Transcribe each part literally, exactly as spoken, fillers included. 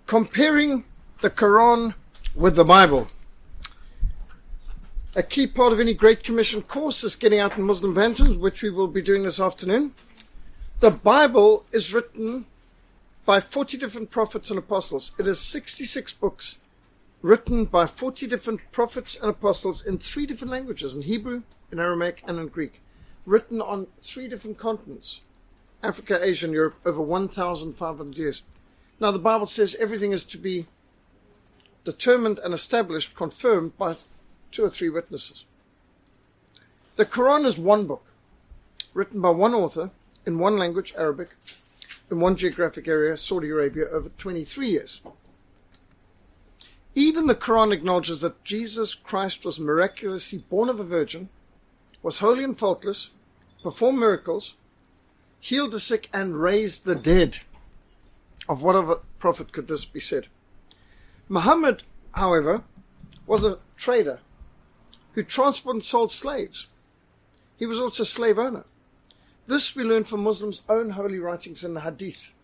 Comparing the Quran with the Bible. A key part of any Great Commission course is getting out in Muslim evangelism, which we will be doing this afternoon. The Bible is written by forty different prophets and apostles. It is sixty-six books written by forty different prophets and apostles in three different languages, in Hebrew, in Aramaic, and in Greek. Written on three different continents, Africa, Asia, and Europe, over one thousand five hundred years. Now, the Bible says everything is to be determined and established, confirmed by two or three witnesses. The Quran is one book, written by one author, in one language, Arabic, in one geographic area, Saudi Arabia, over twenty-three years. Even the Quran acknowledges that Jesus Christ was miraculously born of a virgin, was holy and faultless, performed miracles, healed the sick, and raised the dead. Of whatever prophet could this be said? Muhammad, however, was a trader who transported and sold slaves. He was also a slave owner. This we learn from Muslims' own holy writings in the Hadith.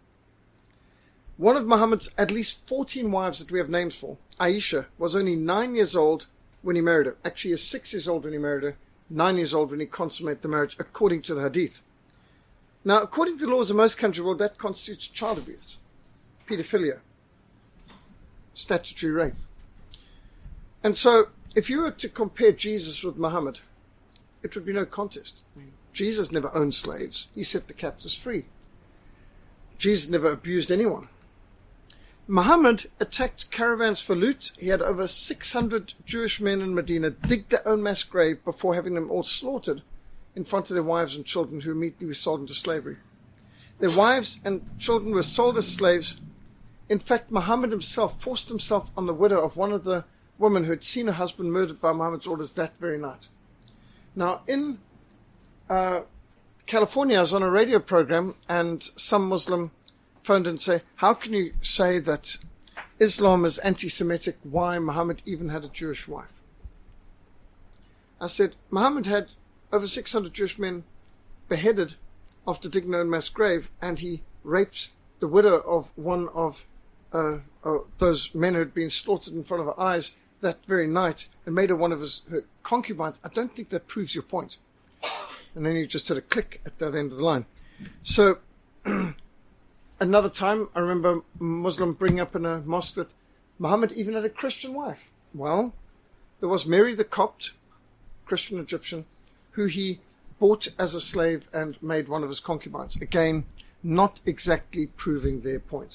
One of Muhammad's at least fourteen wives that we have names for, Aisha, was only nine years old when he married her. Actually, he was six years old when he married her, nine years old when he consummated the marriage, according to the Hadith. Now, according to the laws of most countries, well, that constitutes child abuse, pedophilia, statutory rape. And so, if you were to compare Jesus with Muhammad, it would be no contest. I mean, Jesus never owned slaves. He set the captives free. Jesus never abused anyone. Muhammad attacked caravans for loot. He had over six hundred Jewish men in Medina dig their own mass grave before having them all slaughtered in front of their wives and children, who immediately were sold into slavery. Their wives and children were sold as slaves. In fact, Muhammad himself forced himself on the widow of one of the women who had seen her husband murdered by Muhammad's orders that very night. Now, in uh, California, I was on a radio program, and some Muslim phoned and said, how can you say that Islam is anti-Semitic? Why Muhammad even had a Jewish wife? I said, Muhammad had over six hundred Jewish men beheaded after digging their own mass grave, and he raped the widow of one of uh, uh, those men who had been slaughtered in front of her eyes that very night and made her one of his her concubines. I don't think that proves your point. And then you just had a click at that end of the line. So, another time, I remember a Muslim bringing up in a mosque that Muhammad even had a Christian wife. Well, there was Mary the Copt, Christian Egyptian, who he bought as a slave and made one of his concubines. Again, not exactly proving their point.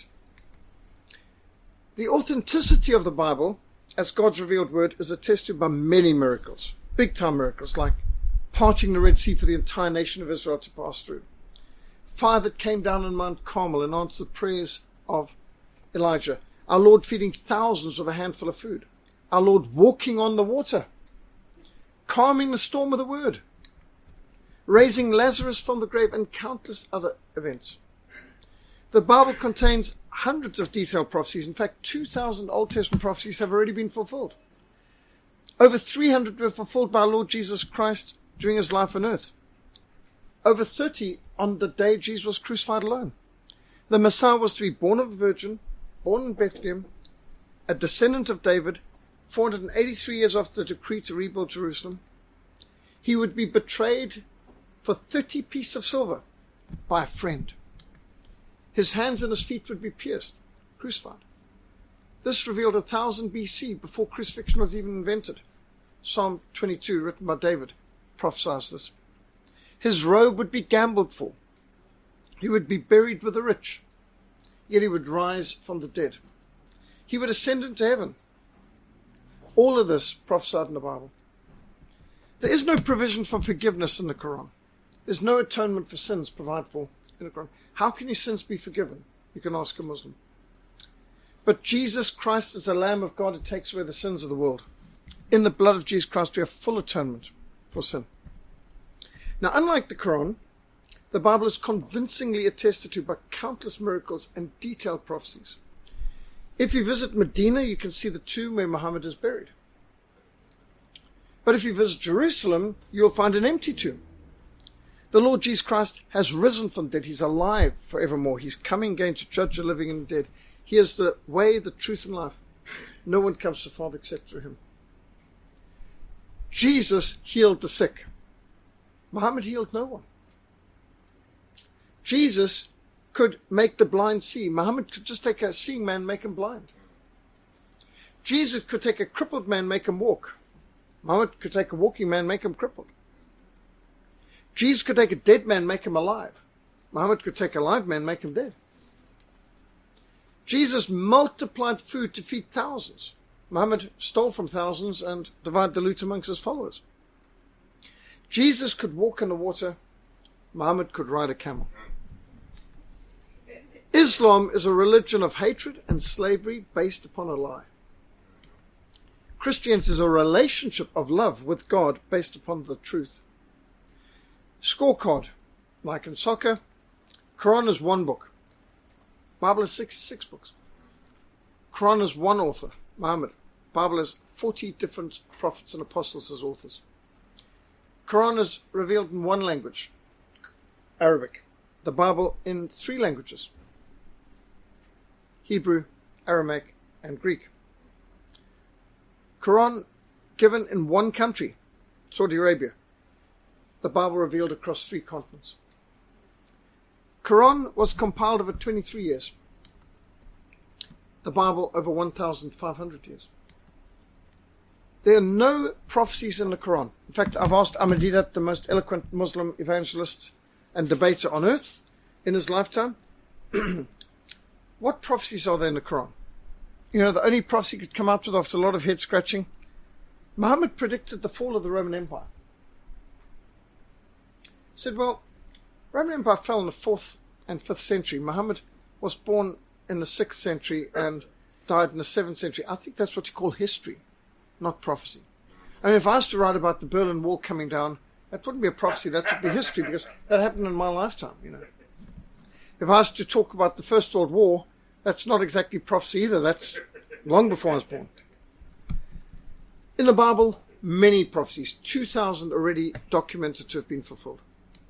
The authenticity of the Bible, as God's revealed word, is attested by many miracles, big-time miracles, like parting the Red Sea for the entire nation of Israel to pass through. Fire that came down on Mount Carmel and answered the prayers of Elijah. Our Lord feeding thousands with a handful of food. Our Lord walking on the water. Calming the storm with a word. Raising Lazarus from the grave, and countless other events. The Bible contains hundreds of detailed prophecies. In fact, two thousand Old Testament prophecies have already been fulfilled. Over three hundred were fulfilled by our Lord Jesus Christ during his life on earth. Over thirty on the day Jesus was crucified alone. The Messiah was to be born of a virgin, born in Bethlehem, a descendant of David, four hundred eighty-three years after the decree to rebuild Jerusalem. He would be betrayed for thirty pieces of silver by a friend. His hands and his feet would be pierced, crucified. This revealed one thousand B C, before crucifixion was even invented. Psalm twenty-two, written by David, prophesies this. His robe would be gambled for. He would be buried with the rich, yet he would rise from the dead. He would ascend into heaven. All of this prophesied in the Bible. There is no provision for forgiveness in the Quran. There's no atonement for sins provided for in the Quran. How can your sins be forgiven? You can ask a Muslim. But Jesus Christ is the Lamb of God who takes away the sins of the world. In the blood of Jesus Christ we have full atonement for sin. Now, unlike the Quran, the Bible is convincingly attested to by countless miracles and detailed prophecies. If you visit Medina, you can see the tomb where Muhammad is buried. But if you visit Jerusalem, you'll find an empty tomb. The Lord Jesus Christ has risen from the dead. He's alive forevermore. He's coming again to judge the living and the dead. He is the way, the truth, and life. No one comes to the Father except through him. Jesus healed the sick. Muhammad healed no one. Jesus could make the blind see. Muhammad could just take a seeing man and make him blind. Jesus could take a crippled man and make him walk. Muhammad could take a walking man and make him crippled. Jesus could take a dead man and make him alive. Muhammad could take a live man and make him dead. Jesus multiplied food to feed thousands. Muhammad stole from thousands and divided the loot amongst his followers. Jesus could walk in the water. Muhammad could ride a camel. Islam is a religion of hatred and slavery based upon a lie. Christianity is a relationship of love with God based upon the truth. Scorecard, like in soccer, Quran is one book. Bible is sixty-six books. Quran is one author, Muhammad. Bible has forty different prophets and apostles as authors. Quran is revealed in one language, Arabic. The Bible in three languages, Hebrew, Aramaic, and Greek. Quran given in one country, Saudi Arabia. The Bible revealed across three continents. Quran was compiled over twenty-three years. The Bible over one thousand five hundred years. There are no prophecies in the Quran. In fact, I've asked Ahmadiyya, the most eloquent Muslim evangelist and debater on earth in his lifetime, what prophecies are there in the Quran? You know, the only prophecy he could come out with after a lot of head scratching, Muhammad predicted the fall of the Roman Empire. He said, well, Roman Empire fell in the fourth and fifth century. Muhammad was born in the sixth century and died in the seventh century. I think that's what you call history, not prophecy. I mean, if I was to write about the Berlin Wall coming down, that wouldn't be a prophecy, that would be history, because that happened in my lifetime, you know. If I was to talk about the First World War, that's not exactly prophecy either. That's long before I was born. In the Bible, many prophecies, two thousand already documented to have been fulfilled.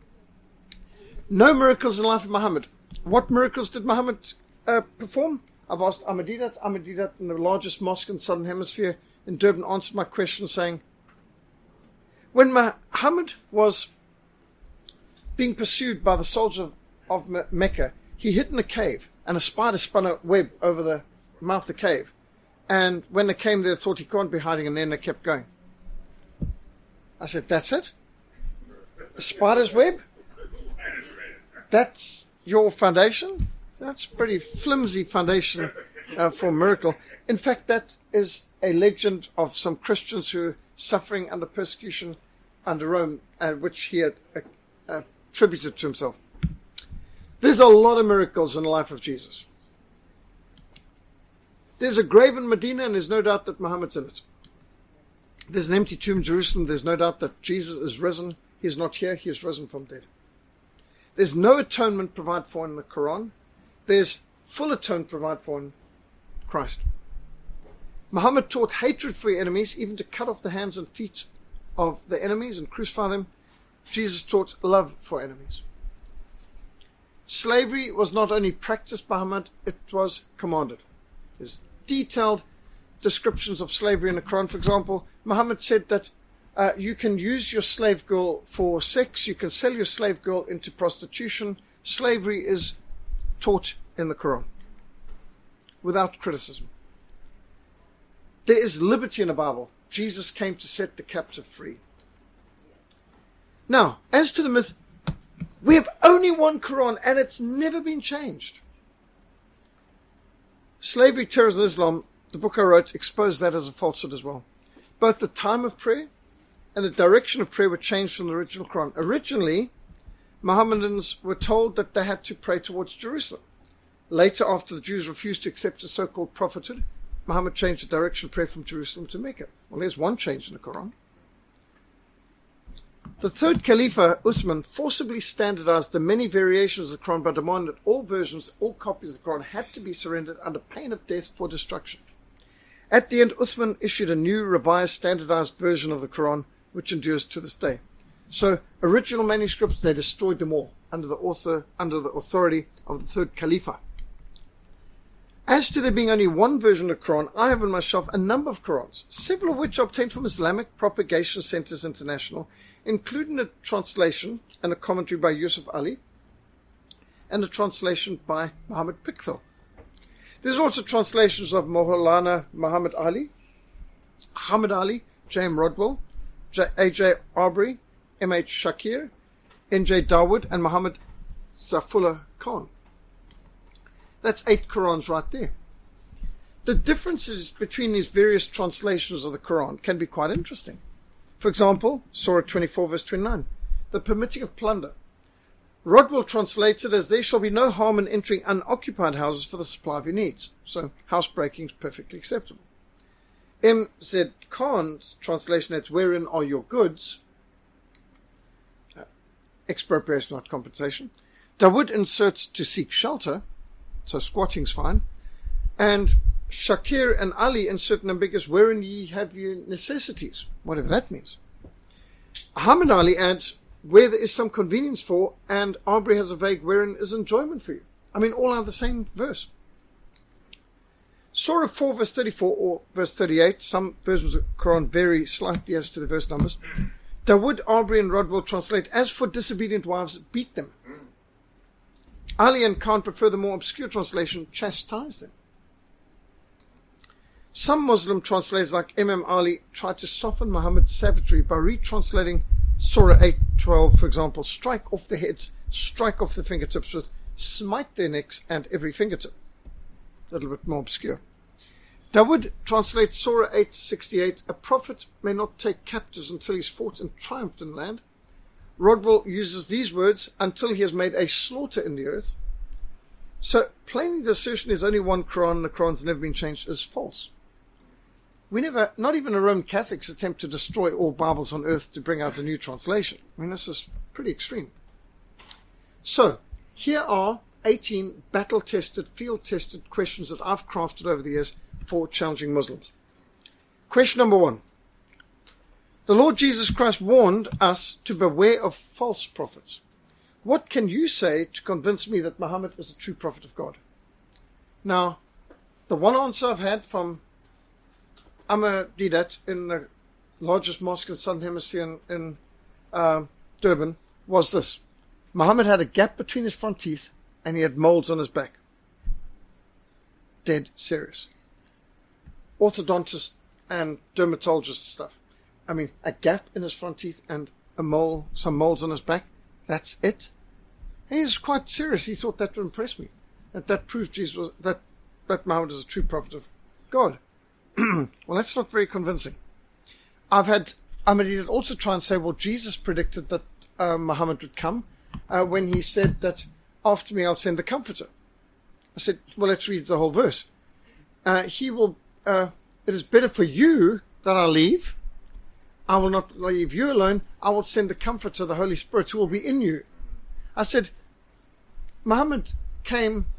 No miracles in the life of Muhammad. What miracles did Muhammad uh, perform? I've asked Ahmadiyya. Ahmadiyya in the largest mosque in the Southern Hemisphere in Durban answered my question saying, when Muhammad was being pursued by the soldiers of Mecca, he hid in a cave and a spider spun a web over the mouth of the cave. And when they came there, they thought he can't be hiding, and then they kept going. I said, that's it? A spider's web? That's your foundation? That's a pretty flimsy foundation uh, for a miracle. In fact, that is a legend of some Christians who were suffering under persecution under Rome, uh, which he had uh, attributed to himself. There's a lot of miracles in the life of Jesus. There's a grave in Medina, and there's no doubt that Muhammad's in it. There's an empty tomb in Jerusalem. There's no doubt that Jesus is risen. He is not here. He is risen from dead. There's no atonement provided for in the Quran. There's full atonement provided for in Christ. Muhammad taught hatred for your enemies, even to cut off the hands and feet of the enemies and crucify them. Jesus taught love for enemies. Slavery was not only practiced by Muhammad, it was commanded. There's detailed descriptions of slavery in the Quran. For example, Muhammad said that uh, you can use your slave girl for sex, you can sell your slave girl into prostitution. Slavery is taught in the Quran without criticism. There is liberty in the Bible. Jesus came to set the captive free. Now, as to the myth, we have only one Quran and it's never been changed. Slavery, Terrorism, and Islam, the book I wrote, exposed that as a falsehood as well. Both the time of prayer and the direction of prayer were changed from the original Quran. Originally, Mohammedans were told that they had to pray towards Jerusalem. Later, after the Jews refused to accept the so-called prophethood, Muhammad changed the direction of prayer from Jerusalem to Mecca. Well, there's one change in the Quran. The third Caliph, Uthman, forcibly standardized the many variations of the Quran by demanding that all versions, all copies of the Quran had to be surrendered under pain of death for destruction. At the end, Uthman issued a new, revised, standardized version of the Quran, which endures to this day. So, original manuscripts, they destroyed them all under the author, under the authority of the third Caliph. As to there being only one version of the Quran, I have on my shelf a number of Qurans, several of which are obtained from Islamic Propagation Centers International, including a translation and a commentary by Yusuf Ali, and a translation by Muhammad Pickthall. There's also translations of Maulana Muhammad Ali, Hamid Ali, J M Rodwell, A J Aubrey, M H Shakir, N J Dawood, and Muhammad Zafullah Khan. That's eight Qurans right there. The differences between these various translations of the Quran can be quite interesting. For example, Surah twenty-four, verse twenty-nine, the permitting of plunder. Rodwell translates it as there shall be no harm in entering unoccupied houses for the supply of your needs. So housebreaking is perfectly acceptable. M Z Khan's translation, that's wherein are your goods, uh, expropriation, not compensation. Dawood inserts to seek shelter, so squatting's fine. And Shakir and Ali insert an ambiguous, wherein ye have your necessities, whatever that means. Hamid Ali adds, where there is some convenience for, and Aubrey has a vague, wherein is enjoyment for you. I mean, all are the same verse. Surah four, verse thirty-four, or verse thirty-eight, some versions of the Quran vary slightly as to the verse numbers. Dawood, Aubrey, and Rodwell translate, as for disobedient wives, beat them. Ali and Khan prefer the more obscure translation, chastise them. Some Muslim translators like Imam Ali try to soften Muhammad's savagery by retranslating Surah eight twelve, for example, strike off the heads, strike off the fingertips with smite their necks and every fingertip. A little bit more obscure. Dawood translates Surah eight sixty-eight, a prophet may not take captives until he's fought and triumphed in land. Rodwell uses these words, until he has made a slaughter in the earth. So plainly the assertion is only one Quran and the Quran's never been changed is false. We never, not even the Roman Catholics attempt to destroy all Bibles on earth to bring out a new translation. I mean, this is pretty extreme. So, here are eighteen battle-tested, field-tested questions that I've crafted over the years for challenging Muslims. Question number one. The Lord Jesus Christ warned us to beware of false prophets. What can you say to convince me that Muhammad is a true prophet of God? Now, the one answer I've had from Amr Didat in the largest mosque in the Southern Hemisphere in, in uh, Durban was this. Muhammad had a gap between his front teeth and he had moles on his back. Dead serious. Orthodontist and dermatologist stuff. I mean, a gap in his front teeth and a mole, some moles on his back. That's it. He's quite serious. He thought that would impress me. That that proved Jesus was, that, that Muhammad is a true prophet of God. Well, that's not very convincing. I've had Ahmadiyya also try and say, well, Jesus predicted that uh, Muhammad would come uh, when he said that after me I'll send the Comforter. I said, well, let's read the whole verse. Uh, he will. Uh, it is better for you that I leave. I will not leave you alone. I will send the Comforter, the Holy Spirit, who will be in you. I said, Muhammad came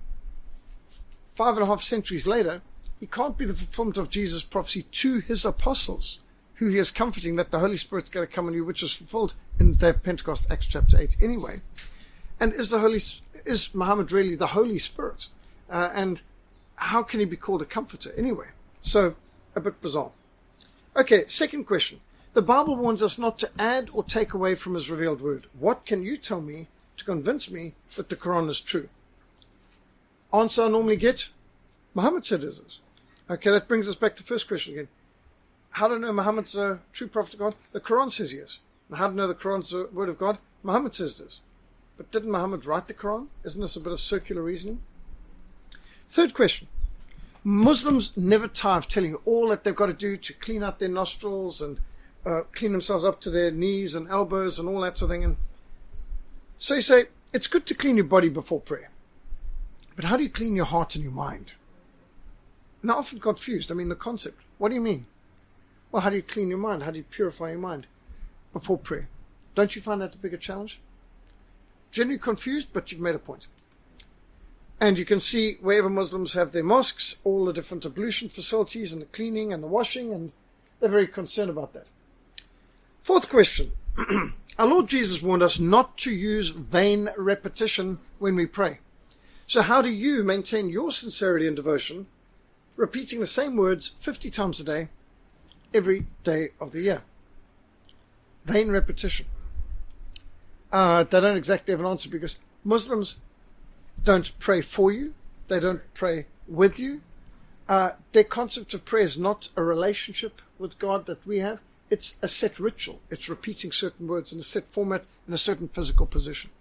five and a half centuries later. He can't be the fulfillment of Jesus' prophecy to his apostles, who he is comforting that the Holy Spirit's going to come on you, which was fulfilled in the day of Pentecost, Acts chapter eight anyway. And is the Holy, is Muhammad really the Holy Spirit? Uh, and how can he be called a comforter anyway? So, a bit bizarre. Okay, second question. The Bible warns us not to add or take away from his revealed word. What can you tell me to convince me that the Quran is true? Answer I normally get, Muhammad said it is. Okay, that brings us back to the first question again. How do I know Muhammad's a true prophet of God? The Quran says he is. And how do I know the Quran's the word of God? Muhammad says it is. But didn't Muhammad write the Quran? Isn't this a bit of circular reasoning? Third question. Muslims never tire of telling you all that they've got to do to clean out their nostrils and uh, clean themselves up to their knees and elbows and all that sort of thing. And so you say, it's good to clean your body before prayer. But how do you clean your heart and your mind? And I'm often confused. I mean, the concept. What do you mean? Well, how do you clean your mind? How do you purify your mind before prayer? Don't you find that a bigger challenge? Generally confused, but you've made a point. And you can see wherever Muslims have their mosques, all the different ablution facilities and the cleaning and the washing, and they're very concerned about that. Fourth question. Our Lord Jesus warned us not to use vain repetition when we pray. So how do you maintain your sincerity and devotion, repeating the same words fifty times a day, every day of the year? Vain repetition. Uh, they don't exactly have an answer, because Muslims don't pray for you. They don't pray with you. Uh, their concept of prayer is not a relationship with God that we have. It's a set ritual. It's repeating certain words in a set format in a certain physical position.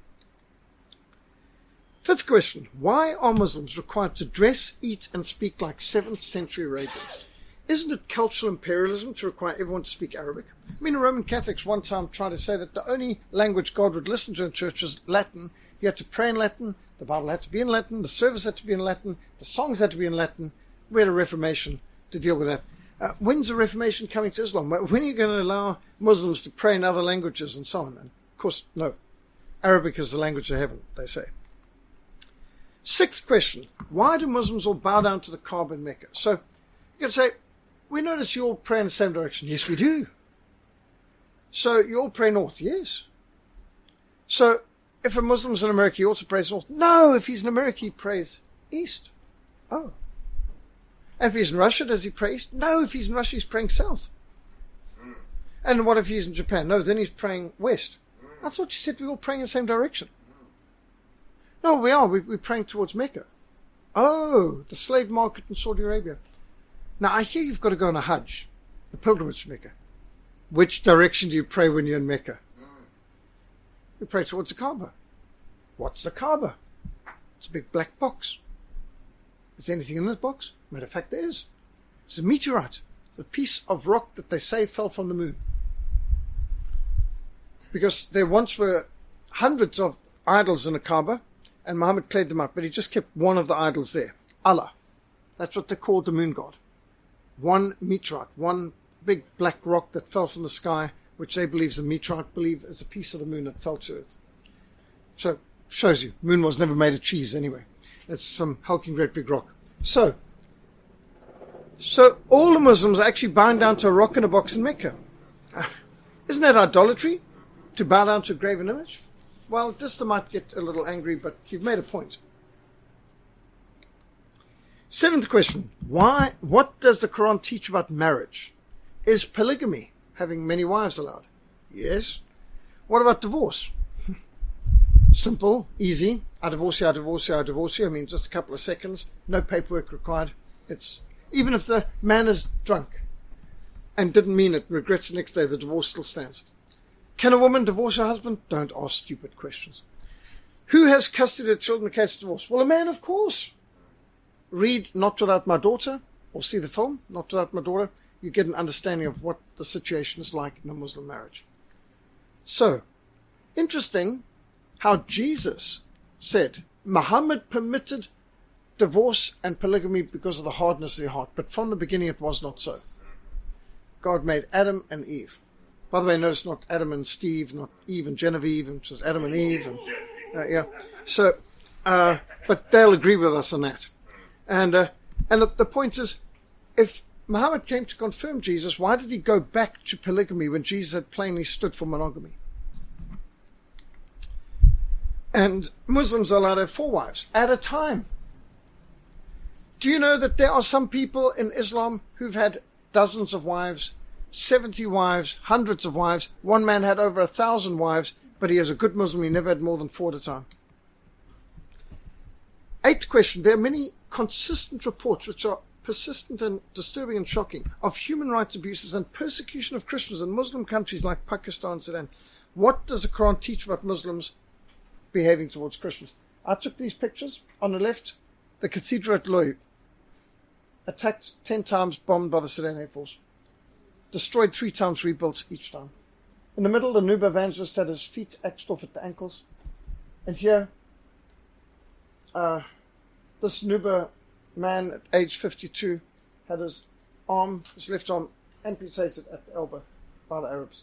Fifth question. Why are Muslims required to dress, eat, and speak like seventh century Arabians? Isn't it cultural imperialism to require everyone to speak Arabic? I mean, Roman Catholics one time tried to say that the only language God would listen to in church was Latin. You had to pray in Latin, the Bible had to be in Latin, the service had to be in Latin, the songs had to be in Latin. We had a Reformation to deal with that. Uh, when's the Reformation coming to Islam? When are you going to allow Muslims to pray in other languages and so on? And of course, no. Arabic is the language of heaven, they say. Sixth question. Why do Muslims all bow down to the Kaaba in Mecca? So you can say, we notice you all pray in the same direction. Yes, we do. So you all pray north. Yes. So if a Muslim's in America, he also prays north. No, if he's in America, he prays east. Oh. And if he's in Russia, does he pray east? No, if he's in Russia, he's praying south. And what if he's in Japan? No, then he's praying west. I thought you said we were all praying in the same direction. No, we are. We, we're praying towards Mecca. Oh, the slave market in Saudi Arabia. Now, I hear you've got to go on a Hajj, a pilgrimage to Mecca. Which direction do you pray when you're in Mecca? You pray towards the Kaaba. What's the Kaaba? It's a big black box. Is there anything in this box? Matter of fact, there is. It's a meteorite, a piece of rock that they say fell from the moon. Because there once were hundreds of idols in the Kaaba, and Muhammad cleared them up, but he just kept one of the idols there, Allah. That's what they called the moon god. One meteorite, one big black rock that fell from the sky, which they believe is a meteorite, believe is a piece of the moon that fell to earth. So, shows you, moon was never made of cheese anyway. It's some hulking great big rock. So, so all the Muslims are actually bowing down to a rock in a box in Mecca. Uh, isn't that idolatry? To bow down to a graven image? Well, this they might get a little angry, but you've made a point. Seventh question. Why? What does the Quran teach about marriage? Is polygamy, having many wives, allowed? Yes. What about divorce? Simple, easy. I divorce you, I divorce you, I divorce you. I mean, just a couple of seconds. No paperwork required. It's even if the man is drunk and didn't mean it, regrets the next day, the divorce still stands. Can a woman divorce her husband? Don't ask stupid questions. Who has custody of children in case of divorce? Well, a man, of course. Read Not Without My Daughter, or see the film, Not Without My Daughter. You get an understanding of what the situation is like in a Muslim marriage. So, interesting how Jesus said Muhammad permitted divorce and polygamy because of the hardness of their heart, but from the beginning it was not so. God made Adam and Eve. By the way, notice not Adam and Steve, not Eve and Genevieve, and just Adam and Eve. And, uh, yeah. So, uh, but they'll agree with us on that. And uh, and the, the point is, if Muhammad came to confirm Jesus, why did he go back to polygamy when Jesus had plainly stood for monogamy? And Muslims are allowed to have four wives at a time. Do you know that there are some people in Islam who've had dozens of wives, seventy wives, hundreds of wives? One man had over a thousand wives, but he is a good Muslim. He never had more than four at a time. Eighth question. There are many consistent reports which are persistent and disturbing and shocking of human rights abuses and persecution of Christians in Muslim countries like Pakistan and Sudan. What does the Quran teach about Muslims behaving towards Christians? I took these pictures. On the left, the cathedral at Loy, attacked ten times, bombed by the Sudan Air Force, destroyed three times, rebuilt each time. In the middle, the Nuba evangelist had his feet axed off at the ankles. And here, uh, this Nuba man at age fifty-two had his arm, his left arm, amputated at the elbow by the Arabs.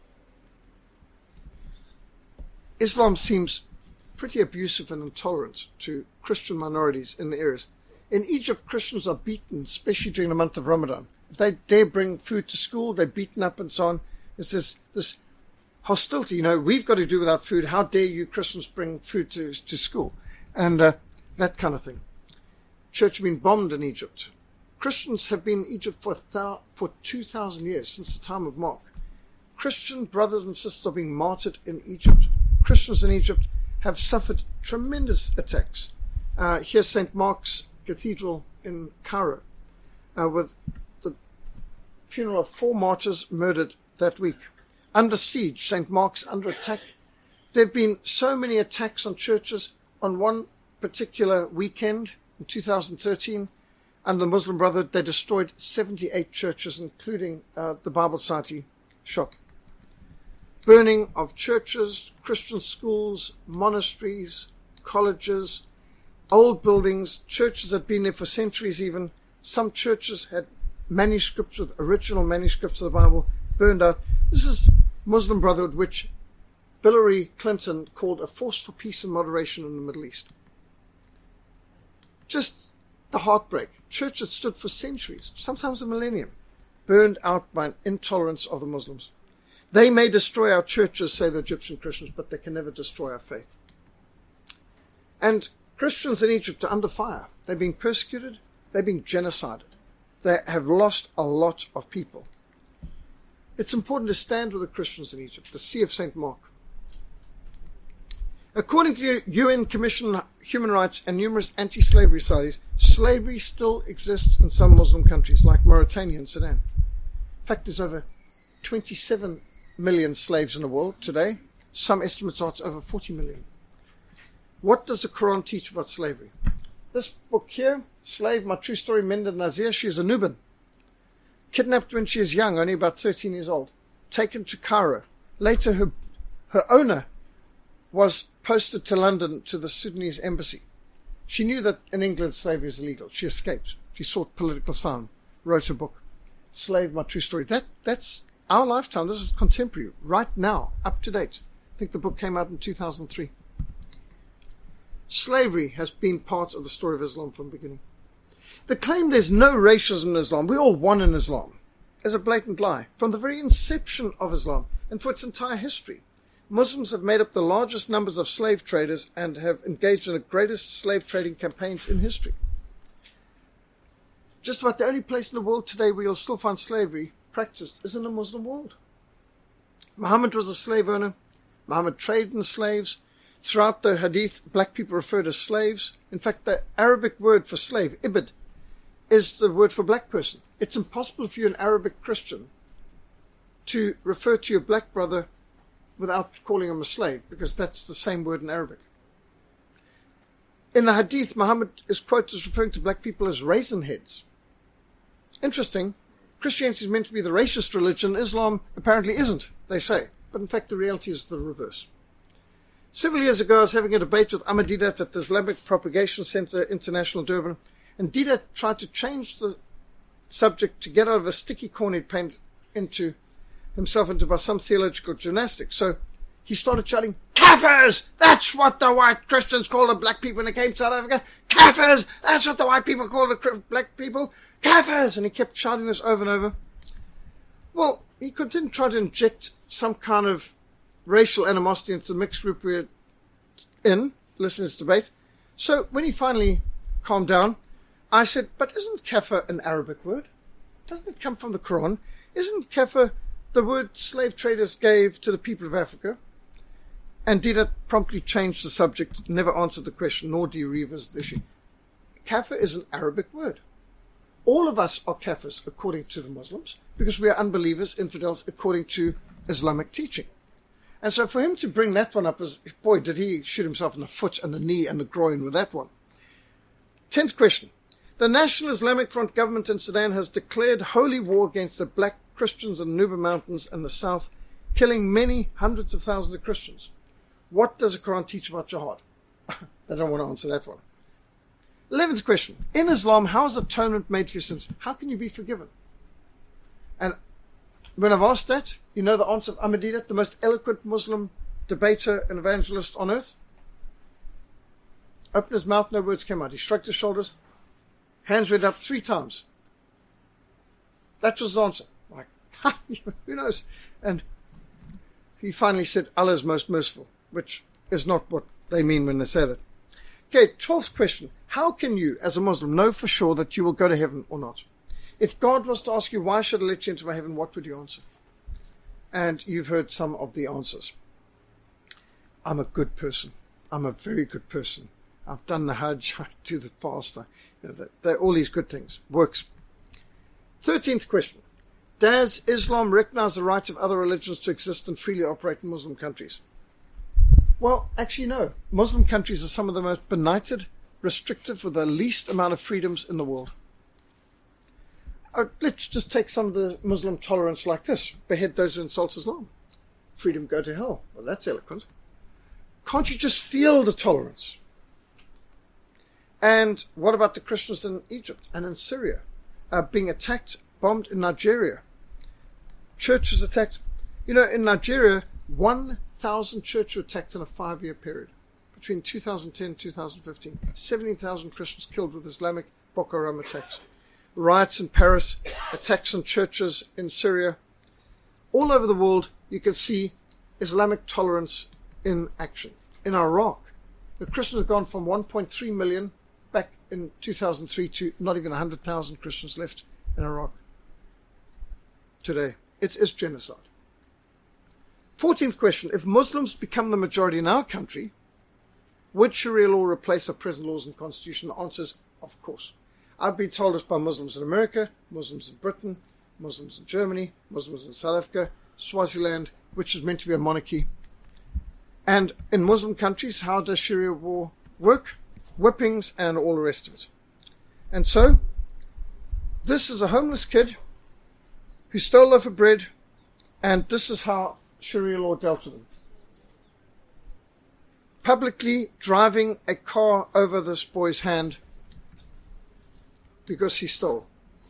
Islam seems pretty abusive and intolerant to Christian minorities in the areas. In Egypt, Christians are beaten, especially during the month of Ramadan. If they dare bring food to school, they're beaten up and so on. It's this, this hostility, you know, we've got to do without food. How dare you Christians bring food to, to school? And uh, that kind of thing. Church has been bombed in Egypt. Christians have been in Egypt for, thou- for two thousand years, since the time of Mark. Christian brothers and sisters are being martyred in Egypt. Christians in Egypt have suffered tremendous attacks. Uh, here's Saint Mark's Cathedral in Cairo, uh, with the funeral of four martyrs murdered that week. Under siege, Saint Mark's under attack. There have been so many attacks on churches. On one particular weekend in two thousand thirteen, under the Muslim Brotherhood, they destroyed seventy-eight churches, including uh, the Bible Society shop. Burning of churches, Christian schools, monasteries, colleges, old buildings, churches that had been there for centuries even. Some churches had manuscripts with original manuscripts of the Bible burned out. This is Muslim Brotherhood, which Hillary Clinton called a force for peace and moderation in the Middle East. Just the heartbreak. Churches stood for centuries, sometimes a millennium, burned out by an intolerance of the Muslims. They may destroy our churches, say the Egyptian Christians, but they can never destroy our faith. And Christians in Egypt are under fire. They're being persecuted. They're being genocided. They have lost a lot of people. It's important to stand with the Christians in Egypt, the See of Saint Mark. According to the U N Commission on Human Rights and numerous anti-slavery societies, slavery still exists in some Muslim countries, like Mauritania and Sudan. In fact, there's over twenty-seven million slaves in the world today. Some estimates are it's over forty million. What does the Quran teach about slavery? This book here, Slave, My True Story, Menda Nazir, she is a Nubian. Kidnapped when she is young, only about thirteen years old. Taken to Cairo. Later, her, her owner was posted to London to the Sudanese embassy. She knew that in England slavery is illegal. She escaped. She sought political asylum. Wrote a book, Slave, My True Story. That That's our lifetime. This is contemporary, right now, up to date. I think the book came out in two thousand three. Slavery has been part of the story of Islam from the beginning. The claim there's no racism in Islam, we're all one in Islam, is a blatant lie. From the very inception of Islam, and for its entire history, Muslims have made up the largest numbers of slave traders and have engaged in the greatest slave trading campaigns in history. Just about the only place in the world today where you'll still find slavery practiced is in the Muslim world. Muhammad was a slave owner. Muhammad traded in slaves. Throughout the Hadith, black people referred as slaves. In fact, the Arabic word for slave, ibid, is the word for black person. It's impossible for you, an Arabic Christian, to refer to your black brother without calling him a slave, because that's the same word in Arabic. In the Hadith, Muhammad is quoted as referring to black people as raisin heads. Interesting. Christianity is meant to be the racist religion. Islam apparently isn't, they say. But in fact, the reality is the reverse. Several years ago, I was having a debate with Ahmed Deedat at the Islamic Propagation Center International Durban, and Deedat tried to change the subject to get out of a sticky corner he'd painted into himself into by some theological gymnastics. So he started shouting, "Kafirs! That's what the white Christians call the black people when they came to South Africa. Kafirs! That's what the white people call the black people. Kafirs!" And he kept shouting this over and over. Well, he continued to try to inject some kind of racial animosity into the mixed group we were in, listening to this debate. So when he finally calmed down, I said, "But isn't kafir an Arabic word? Doesn't it come from the Quran? Isn't kafir the word slave traders gave to the people of Africa?" And Deedat promptly changed the subject, never answered the question, nor do you revisit the issue. Kafir is an Arabic word. All of us are kafirs, according to the Muslims, because we are unbelievers, infidels, according to Islamic teaching. And so for him to bring that one up as, boy, did he shoot himself in the foot and the knee and the groin with that one. Tenth question. The National Islamic Front government in Sudan has declared holy war against the black Christians in the Nuba Mountains and the south, killing many hundreds of thousands of Christians. What does the Quran teach about jihad? They don't want to answer that one. Eleventh question. In Islam, how is atonement made for your sins? How can you be forgiven? And when I've asked that, you know the answer of Ahmed Deedat, the most eloquent Muslim debater and evangelist on earth? Opened his mouth, no words came out. He shrugged his shoulders, hands went up three times. That was his answer. Like, who knows? And he finally said, "Allah is most merciful," which is not what they mean when they say that. Okay, twelfth question. How can you, as a Muslim, know for sure that you will go to heaven or not? If God was to ask you, why should I let you into my heaven, what would you answer? And you've heard some of the answers. I'm a good person. I'm a very good person. I've done the Hajj, I do the fast. I, you know, they're all these good things. Works. thirteenth question. Does Islam recognize the right of other religions to exist and freely operate in Muslim countries? Well, actually, no. Muslim countries are some of the most benighted, restrictive, with the least amount of freedoms in the world. Uh, let's just take some of the Muslim tolerance like this. Behead those who insult Islam. Freedom, go to hell. Well, that's eloquent. Can't you just feel the tolerance? And what about the Christians in Egypt and in Syria? Uh, being attacked, bombed in Nigeria. Churches attacked. You know, in Nigeria, one thousand churches were attacked in a five-year period. Between two thousand ten and two thousand fifteen. seventeen thousand Christians killed with Islamic Boko Haram attacks. Riots in Paris, attacks on churches in Syria. All over the world, you can see Islamic tolerance in action. In Iraq, the Christians have gone from one point three million back in two thousand three to not even one hundred thousand Christians left in Iraq today. It is genocide. fourteenth question. If Muslims become the majority in our country, would Sharia law replace our present laws and constitution? The answer is, of course. I've been told this by Muslims in America, Muslims in Britain, Muslims in Germany, Muslims in South Africa, Swaziland, which is meant to be a monarchy. And in Muslim countries, how does Sharia law work? Whippings and all the rest of it. And so, this is a homeless kid who stole a loaf of bread, and this is how Sharia law dealt with him. Publicly driving a car over this boy's hand because he stole.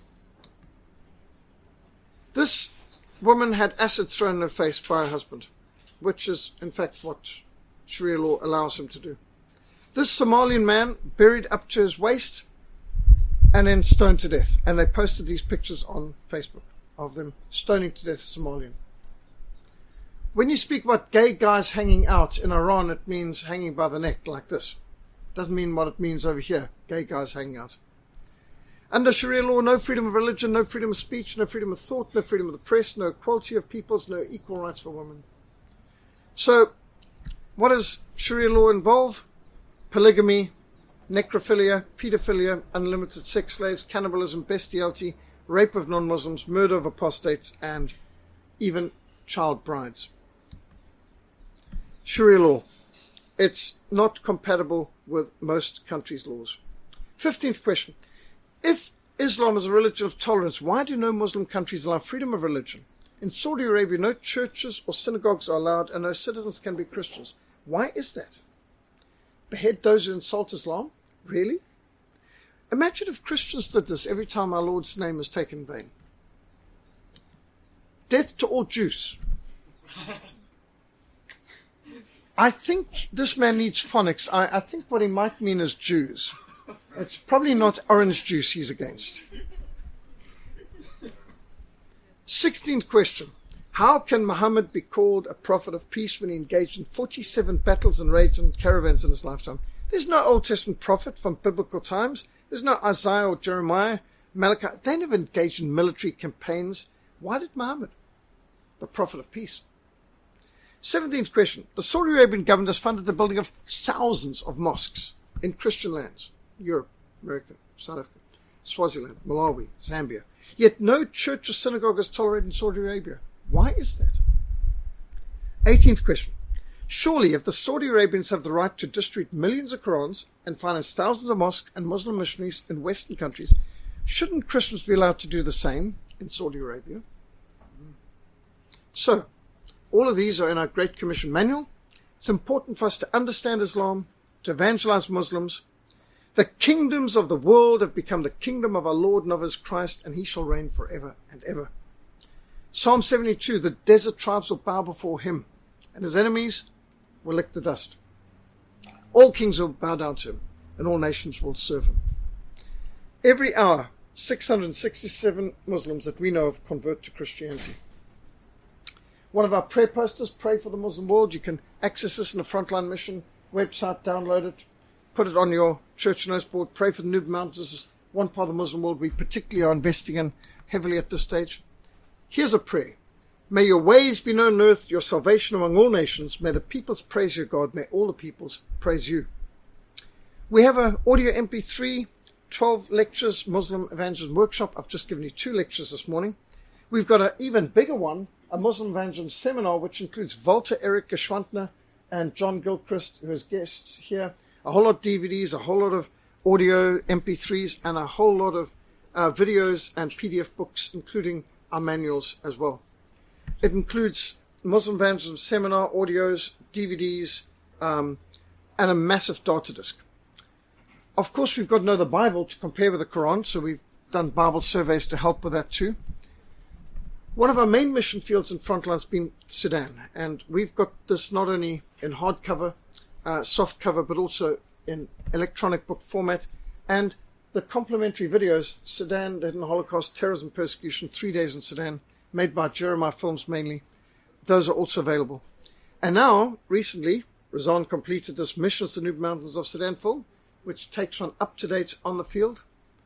This woman had acid thrown in her face by her husband, which is, in fact, what Sharia law allows him to do. This Somalian man buried up to his waist and then stoned to death. And they posted these pictures on Facebook of them stoning to death a Somalian. When you speak about gay guys hanging out in Iran, it means hanging by the neck like this. Doesn't mean what it means over here, gay guys hanging out. Under Sharia law, no freedom of religion, no freedom of speech, no freedom of thought, no freedom of the press, no equality of peoples, no equal rights for women. So, what does Sharia law involve? Polygamy, necrophilia, pedophilia, unlimited sex slaves, cannibalism, bestiality, rape of non-Muslims, murder of apostates, and even child brides. Sharia law. It's not compatible with most countries' laws. fifteenth question. If Islam is a religion of tolerance, why do no Muslim countries allow freedom of religion? In Saudi Arabia, no churches or synagogues are allowed and no citizens can be Christians. Why is that? Behead those who insult Islam? Really? Imagine if Christians did this every time our Lord's name is taken in vain. Death to all Jews. I think this man needs phonics. I, I think what he might mean is Jews. It's probably not orange juice he's against. sixteenth question. How can Muhammad be called a prophet of peace when he engaged in forty-seven battles and raids and caravans in his lifetime? There's no Old Testament prophet from biblical times. There's no Isaiah or Jeremiah, Malachi. They never engaged in military campaigns. Why did Muhammad? The prophet of peace. seventeenth question. The Saudi Arabian government has funded the building of thousands of mosques in Christian lands. Europe, America, South Africa, Swaziland, Malawi, Zambia. Yet no church or synagogue is tolerated in Saudi Arabia. Why is that? eighteenth question. Surely if the Saudi Arabians have the right to distribute millions of Qurans and finance thousands of mosques and Muslim missionaries in Western countries, shouldn't Christians be allowed to do the same in Saudi Arabia? So, all of these are in our Great Commission manual. It's important for us to understand Islam, to evangelize Muslims. The kingdoms of the world have become the kingdom of our Lord and of his Christ, and he shall reign forever and ever. Psalm seventy-two, the desert tribes will bow before him, and his enemies will lick the dust. All kings will bow down to him, and all nations will serve him. Every hour, six hundred sixty-seven Muslims that we know of convert to Christianity. One of our prayer posters, Pray for the Muslim World. You can access this in the Frontline Mission website, download it. put it on your church notes board. Pray for the Nubian Mountains. This is one part of the Muslim world we particularly are investing in heavily at this stage. Here's a prayer. May your ways be known on earth, your salvation among all nations. May the peoples praise your God. May all the peoples praise you. We have an audio M P three, twelve lectures, Muslim Evangelism Workshop. I've just given you two lectures this morning. We've got an even bigger one, a Muslim Evangelism Seminar, which includes Walter Eric Geschwantner and John Gilchrist, who is guests here. A whole lot of D V Ds, a whole lot of audio M P threes, and a whole lot of uh, videos and P D F books, including our manuals as well. It includes Muslim Evangelism Seminar audios, D V Ds, um, and a massive data disk. Of course, we've got to know the Bible to compare with the Quran, so we've done Bible surveys to help with that too. One of our main mission fields in Frontline has been Sudan, and we've got this not only in hardcover, uh, soft cover, but also in electronic book format, and the complementary videos, Sudan, the Hidden Holocaust, Terrorism, Persecution, Three Days in Sudan, made by Jeremiah Films mainly. Those are also available. And now, recently, Razan completed this Missions to the Nubian Mountains of Sudan film, which takes one up to date on the field.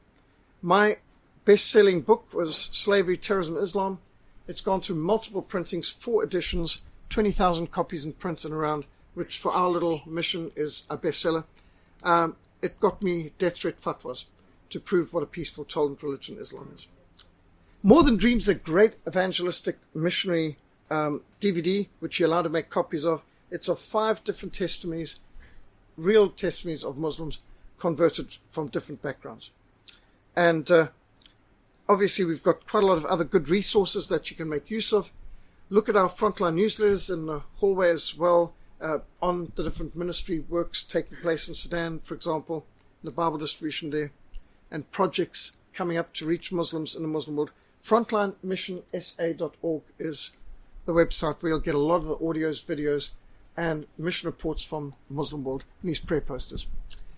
My best-selling book was Slavery, Terrorism, Islam. It's gone through multiple printings, four editions, twenty thousand copies in print and around, which for our little mission is a bestseller. Um, it got me death threat fatwas to prove what a peaceful, tolerant religion Islam is. More Than Dreams, a great evangelistic missionary um, D V D, which you're allowed to make copies of. It's of five different testimonies, real testimonies of Muslims converted from different backgrounds. And uh, obviously we've got quite a lot of other good resources that you can make use of. Look at our Frontline newsletters in the hallway as well, uh, on the different ministry works taking place in Sudan, for example, the Bible distribution there, and projects coming up to reach Muslims in the Muslim world. frontline mission s a dot org is the website where you'll get a lot of the audios, videos, and mission reports from the Muslim world and these prayer posters.